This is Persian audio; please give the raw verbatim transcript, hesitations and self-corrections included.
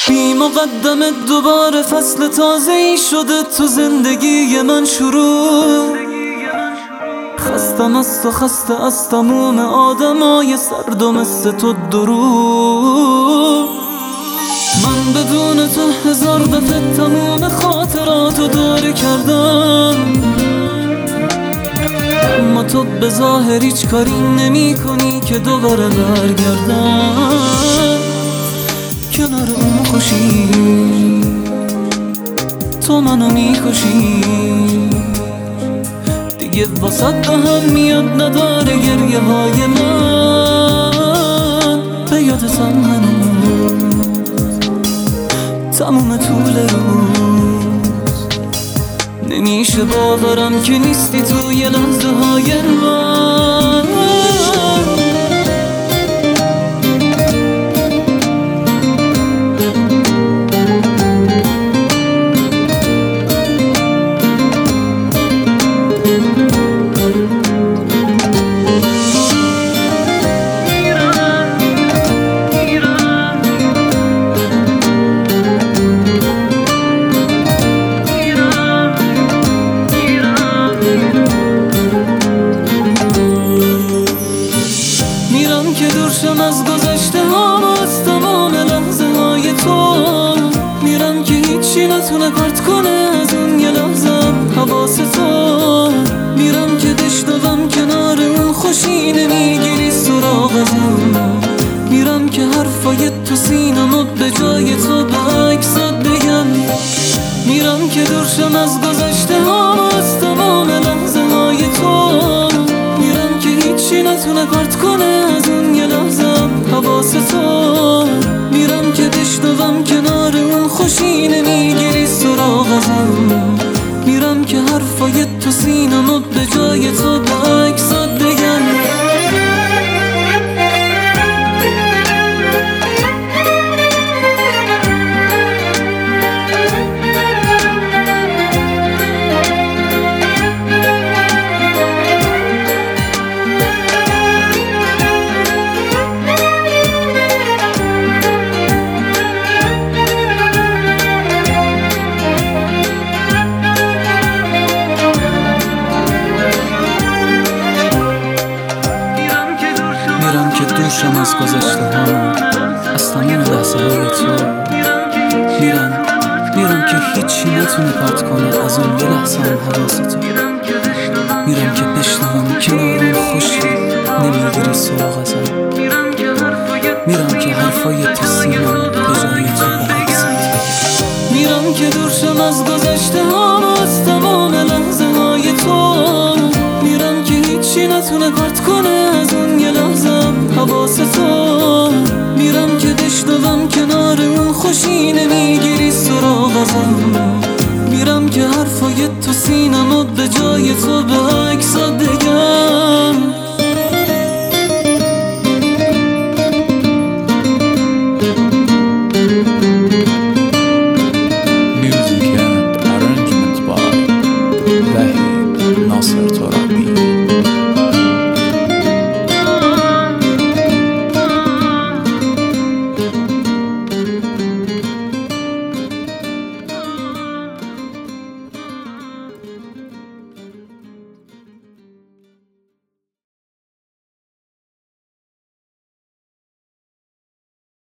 بی مقدمه دوباره فصل تازه ای شده تو زندگی من شروع. خستم از تو، خسته از تموم آدمای سرد و مثل تو دروغ. من بدون تو هزار دفعه تموم خاطراتو داره کردم، اما تو به ظاهر هیچ کاری نمی کنی که دوباره برگردم. کنار اون خوشی تو منو میکشی، دیگه واسط اهمیت نداره گریه های من. به یادتم هنوز تموم طول روز، نمیشه باورم که نیستی توی لحظه های من. که دورشم از گذشته ها و از تمام لحظه های تو، میرم که هیچی نتونه پرت کنه از اون یه لحظم حواس تو. میرم که بشنوم کنار اون خوشی نمیگیری سراغ ازم. میرم که حرفای تو سینمو به جای تو به عکسات بگم. میرم که دورشم از گذشته ها و از تمام لحظه های تو، میرم که هیچی نتونه پرت کنه از اون یه لحظم حواس تو. میرم که بشنوم کنار اون خوشی نمیگیری سراغ ازم. میرم که حرفای تو سینمو به جای تو به عکسات بگم. دورشم از گذشته ها، از تمام لحظه های تو. میرم میرم که هیچی نتونه پرت کنه از اون یه لحظه هم حواس تو. میرم که بشنوم کنار اون خوشی نمیگیری سراغ ازم. میرم که حرفای تو سینم به جای تو به عکسات بگم. میرم که دورشم از گذشته ها و از تمام لحظه های تو. میرم که هیچی نتونه پرت کنه از اون یه لحظم حواس تو. میرم که بشنوم کنار اون خوشی نمی